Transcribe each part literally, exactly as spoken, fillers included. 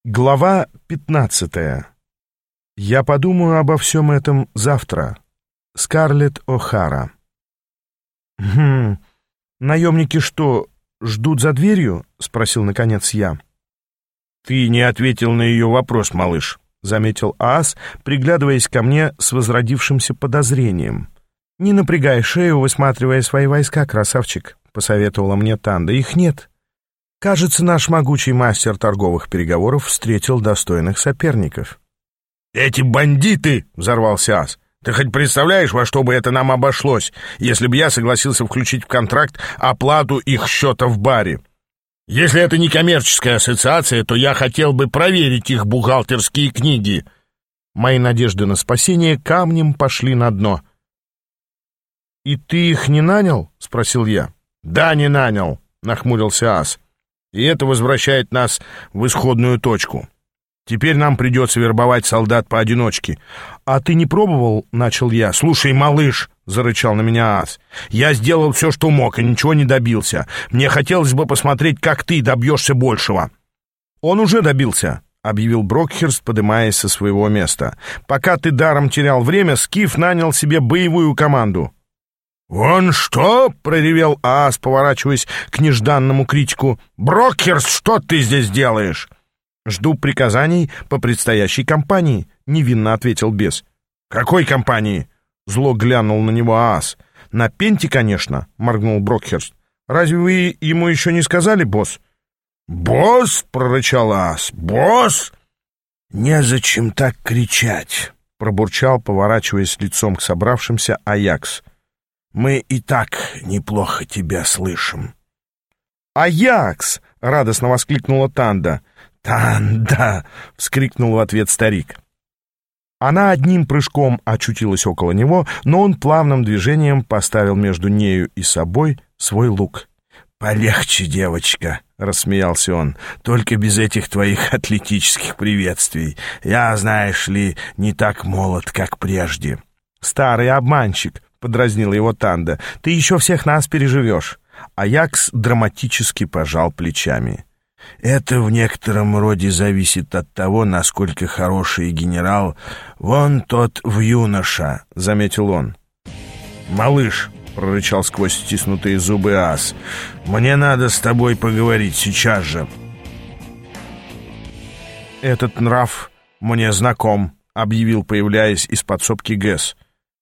Глава пятнадцатая. Я подумаю обо всем этом завтра. Скарлетт О'Хара. «Хм, наемники что, ждут за дверью?» — спросил наконец я. «Ты не ответил на ее вопрос, малыш», — заметил Аас, приглядываясь ко мне с возродившимся подозрением. «Не напрягай шею, высматривая свои войска, красавчик», — посоветовала мне Танда. «Их нет. Кажется, наш могучий мастер торговых переговоров встретил достойных соперников». «Эти бандиты!» — взорвался Аас. «Ты хоть представляешь, во что бы это нам обошлось, если бы я согласился включить в контракт оплату их счета в баре? Если это не коммерческая ассоциация, то я хотел бы проверить их бухгалтерские книги». Мои надежды на спасение камнем пошли на дно. «И ты их не нанял?» — спросил я. «Да, не нанял», — нахмурился Аас. «И это возвращает нас в исходную точку. Теперь нам придется вербовать солдат поодиночке». «А ты не пробовал?» — начал я. «Слушай, малыш», — зарычал на меня Аас, — «я сделал все, что мог, и ничего не добился. Мне хотелось бы посмотреть, как ты добьешься большего». «Он уже добился», — объявил Брокхерст, подымаясь со своего места. «Пока ты даром терял время, Скиф нанял себе боевую команду». «Он что?» — проревел Аас, поворачиваясь к нежданному критику. «Брокхерст, что ты здесь делаешь?» «Жду приказаний по предстоящей кампании», — невинно ответил бес. «Какой кампании?» — зло глянул на него Аас. «На Пенте, конечно», — моргнул Брокхерст. «Разве вы ему еще не сказали, босс?» «Босс?» — прорычал Аас. «Босс?» «Незачем так кричать», — пробурчал, поворачиваясь лицом к собравшимся, Аякс. «Мы и так неплохо тебя слышим». «Аякс!» — радостно воскликнула Танда. «Танда!» — вскрикнул в ответ старик. Она одним прыжком очутилась около него, но он плавным движением поставил между нею и собой свой лук. «Полегче, девочка», — рассмеялся он, — «только без этих твоих атлетических приветствий. Я, знаешь ли, не так молод, как прежде». «Старый обманщик», — подразнила его Танда, — «ты еще всех нас переживешь». Аякс драматически пожал плечами. «Это в некотором роде зависит от того, насколько хороший генерал вон тот в юноша», — заметил он. «Малыш», — прорычал сквозь стиснутые зубы Аас, — «мне надо с тобой поговорить сейчас же». «Этот нрав мне знаком», — объявил, появляясь из подсобки Гэс.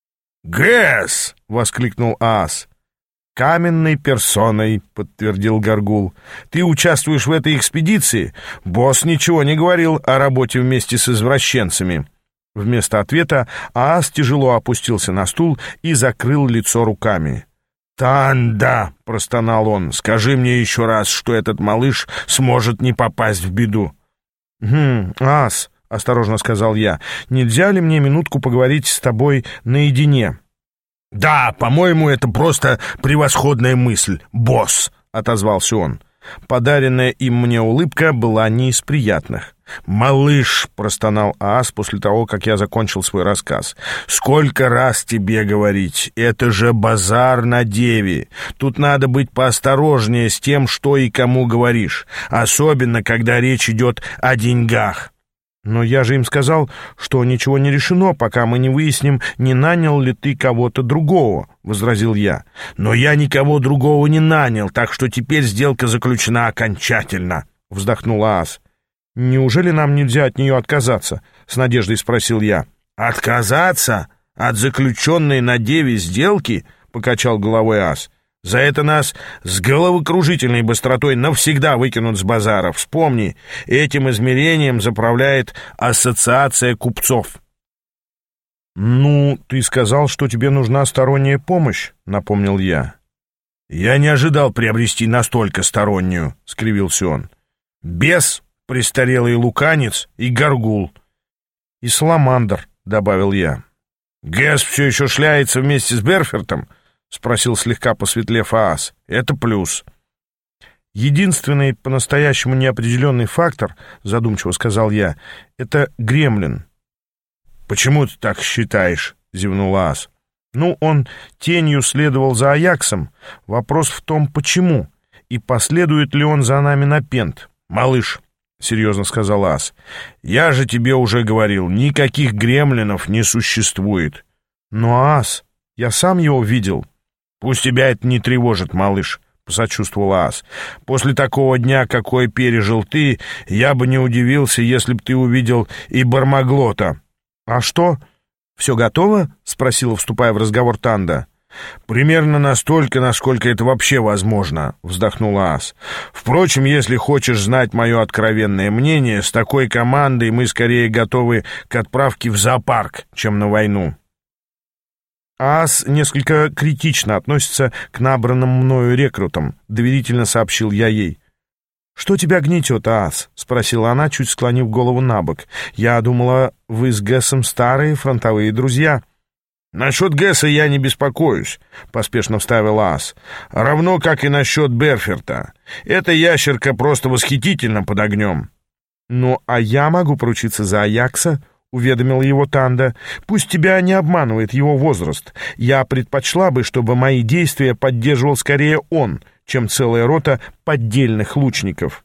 «Гэс!» — воскликнул Аас. «Каменной персоной», — подтвердил Горгул. «Ты участвуешь в этой экспедиции? Босс ничего не говорил о работе вместе с извращенцами». Вместо ответа Аас тяжело опустился на стул и закрыл лицо руками. «Танда!» — простонал он. «Скажи мне еще раз, что этот малыш сможет не попасть в беду». «Хм, Аас», — осторожно сказал я, — «нельзя ли мне минутку поговорить с тобой наедине?» «Да, по-моему, это просто превосходная мысль, босс», — отозвался он. Подаренная им мне улыбка была не из приятных. «Малыш», — простонал Аас после того, как я закончил свой рассказ, — «сколько раз тебе говорить, это же базар на деве. Тут надо быть поосторожнее с тем, что и кому говоришь, особенно когда речь идет о деньгах». «Но я же им сказал, что ничего не решено, пока мы не выясним, не нанял ли ты кого-то другого», — возразил я. «Но я никого другого не нанял, так что теперь сделка заключена окончательно», — вздохнул Аас. «Неужели нам нельзя от нее отказаться?» — с надеждой спросил я. «Отказаться? От заключенной на деве сделки?» — покачал головой Аас. «За это нас с головокружительной быстротой навсегда выкинут с базара. Вспомни, этим измерением заправляет ассоциация купцов». «Ну, ты сказал, что тебе нужна сторонняя помощь», — напомнил я. «Я не ожидал приобрести настолько стороннюю», — скривился он. «Бес, престарелый луканец и горгул». «И саламандр», — добавил я. «Гэс все еще шляется вместе с Берфертом?» — спросил слегка посветлев Аас. «Это плюс». «Единственный по-настоящему неопределенный фактор, — задумчиво сказал я, — это гремлин». «Почему ты так считаешь?» — зевнул Аас. «Ну, он тенью следовал за Аяксом. Вопрос в том, почему, и последует ли он за нами на Пент». «Малыш, — серьезно сказал Ас. «Я же тебе уже говорил, никаких гремлинов не существует». «Но, Ас, я сам его видел». «Пусть тебя это не тревожит, малыш», — посочувствовал Ас. «После такого дня, какой пережил ты, я бы не удивился, если б ты увидел и Бармаглота». «А что, все готово?» — спросила, вступая в разговор Танда. «Примерно настолько, насколько это вообще возможно», — вздохнула Ас. «Впрочем, если хочешь знать мое откровенное мнение, с такой командой мы скорее готовы к отправке в зоопарк, чем на войну». «Ас несколько критично относится к набранным мною рекрутам», — доверительно сообщил я ей. «Что тебя гнетет, Ас?» — спросила она, чуть склонив голову на бок. «Я думала, вы с Гэсом старые фронтовые друзья». «Насчет Гэса я не беспокоюсь», — поспешно вставил Ас. «Равно, как и насчет Берферта. Эта ящерка просто восхитительна под огнем». «Ну, а я могу поручиться за Аякса», — уведомил его Танда. «Пусть тебя не обманывает его возраст. Я предпочла бы, чтобы мои действия поддерживал скорее он, чем целая рота поддельных лучников».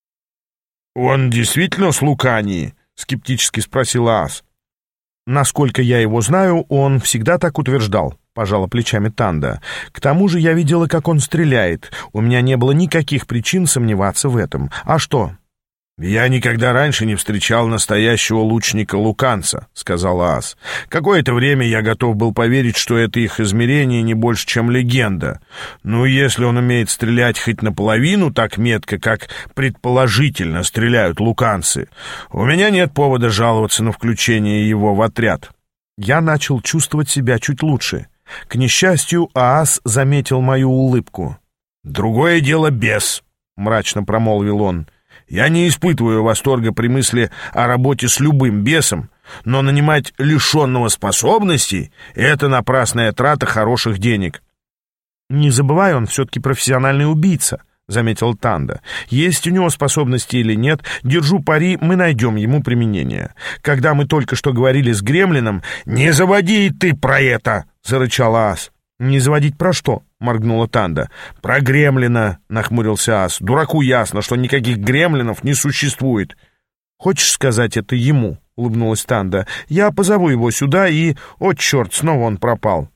«Он действительно с Лукании?» — скептически спросил Ас. «Насколько я его знаю, он всегда так утверждал», — пожала плечами Танда. «К тому же я видела, как он стреляет. У меня не было никаких причин сомневаться в этом. А что?» «Я никогда раньше не встречал настоящего лучника-луканца», — сказал Ас. «Какое-то время я готов был поверить, что это их измерение не больше, чем легенда. Ну, если он умеет стрелять хоть наполовину так метко, как предположительно стреляют луканцы, у меня нет повода жаловаться на включение его в отряд». Я начал чувствовать себя чуть лучше. К несчастью, Аас заметил мою улыбку. «Другое дело бес», — мрачно промолвил он. «Я не испытываю восторга при мысли о работе с любым бесом, но нанимать лишенного способностей — это напрасная трата хороших денег». «Не забывай, он все-таки профессиональный убийца», — заметил Танда. «Есть у него способности или нет, держу пари, мы найдем ему применение. Когда мы только что говорили с Гремлином...» «Не заводи и ты про это!» — зарычал Ас. «Не заводить про что?» — моргнула Танда. «Про Гремлина», — нахмурился Ас. «Дураку ясно, что никаких гремлинов не существует». «Хочешь сказать это ему?» — улыбнулась Танда. «Я позову его сюда и... О, черт, снова он пропал».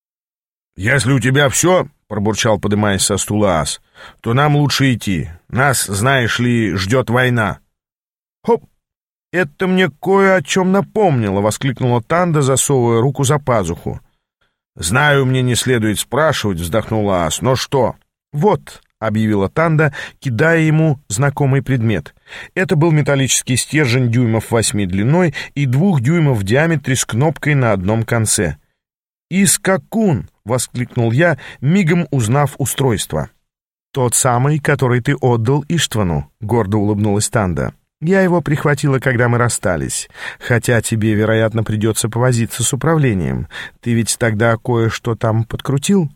«Если у тебя все...» — пробурчал, подымаясь со стула Ас, — «то нам лучше идти. Нас, знаешь ли, ждет война». «Хоп! Это мне кое о чем напомнило», — воскликнула Танда, засовывая руку за пазуху. «Знаю, мне не следует спрашивать», — вздохнула Ас, — «но что?» «Вот», — объявила Танда, кидая ему знакомый предмет. Это был металлический стержень дюймов восьми длиной и двух дюймов в диаметре с кнопкой на одном конце. «Искакун!» — воскликнул я, мигом узнав устройство. «Тот самый, который ты отдал Иштвану», — гордо улыбнулась Танда. «Я его прихватила, когда мы расстались. Хотя тебе, вероятно, придется повозиться с управлением. Ты ведь тогда кое-что там подкрутил?»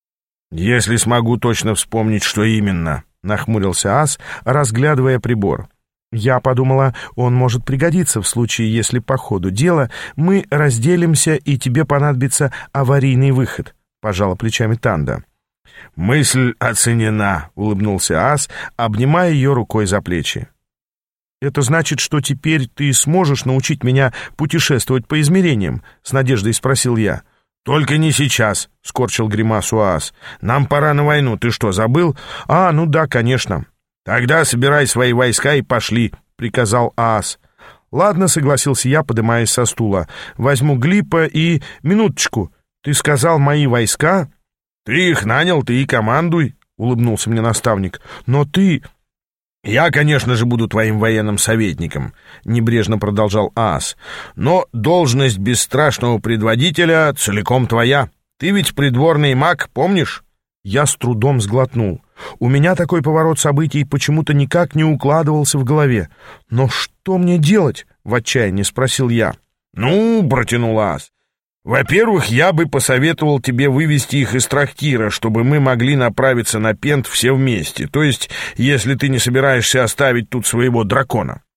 «Если смогу точно вспомнить, что именно», — нахмурился Ас, разглядывая прибор. «Я подумала, он может пригодиться в случае, если по ходу дела мы разделимся и тебе понадобится аварийный выход», — пожала плечами Танда. «Мысль оценена», — улыбнулся Ас, обнимая ее рукой за плечи. «Это значит, что теперь ты сможешь научить меня путешествовать по измерениям?» — с надеждой спросил я. «Только не сейчас», — скорчил гримасу Ас. «Нам пора на войну, ты что, забыл?» «А, ну да, конечно». «Тогда собирай свои войска и пошли», — приказал Аас. «Ладно», — согласился я, подымаясь со стула. «Возьму Глипа и... Минуточку, ты сказал мои войска?» «Ты их нанял, ты и командуй», — улыбнулся мне наставник. «Но ты...» «Я, конечно же, буду твоим военным советником», — небрежно продолжал Аас. «Но должность бесстрашного предводителя целиком твоя. Ты ведь придворный маг, помнишь?» Я с трудом сглотнул. У меня такой поворот событий почему-то никак не укладывался в голове. «Но что мне делать?» — в отчаянии спросил я. «Ну, — протянул Аас, — во-первых, я бы посоветовал тебе вывести их из трактира, чтобы мы могли направиться на Пент все вместе, то есть, если ты не собираешься оставить тут своего дракона».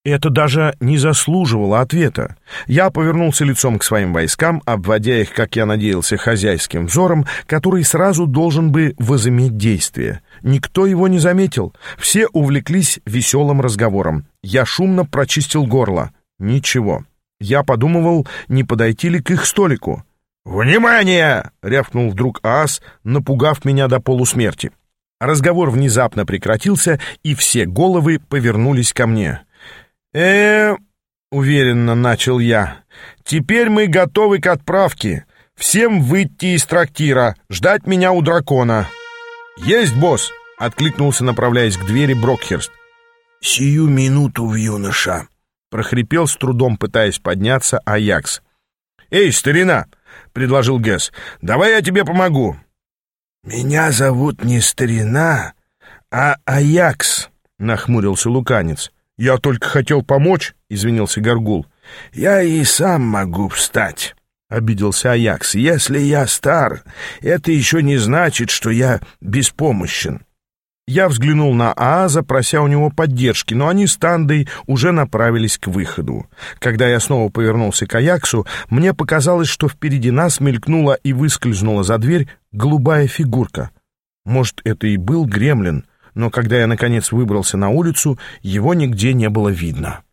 Это даже не заслуживало ответа. Я повернулся лицом к своим войскам, обводя их, как я надеялся, хозяйским взором, который сразу должен бы возыметь действие. Никто его не заметил. Все увлеклись веселым разговором. Я шумно прочистил горло. Ничего. Я подумывал, не подойти ли к их столику. «Внимание!» — рявкнул вдруг Аас, напугав меня до полусмерти. Разговор внезапно прекратился, и все головы повернулись ко мне. э уверенно начал я. «Теперь мы готовы к отправке. Всем выйти из трактира, ждать меня у дракона». «Есть, босс!» — откликнулся, направляясь к двери, Брокхерст. «Сию минуту, юноша!» — прохрипел, с трудом пытаясь подняться, Аякс. «Эй, старина!» — предложил Гэс. «Давай я тебе помогу». «Меня зовут не старина, а Аякс», — нахмурился луканец. «Я только хотел помочь», — извинился Горгул. «Я и сам могу встать», — обиделся Аякс. «Если я стар, это еще не значит, что я беспомощен». Я взглянул на Ааза, прося у него поддержки, но они с Тандой уже направились к выходу. Когда я снова повернулся к Аяксу, мне показалось, что впереди нас мелькнула и выскользнула за дверь голубая фигурка. Может, это и был гремлин, но когда я, наконец, выбрался на улицу, его нигде не было видно.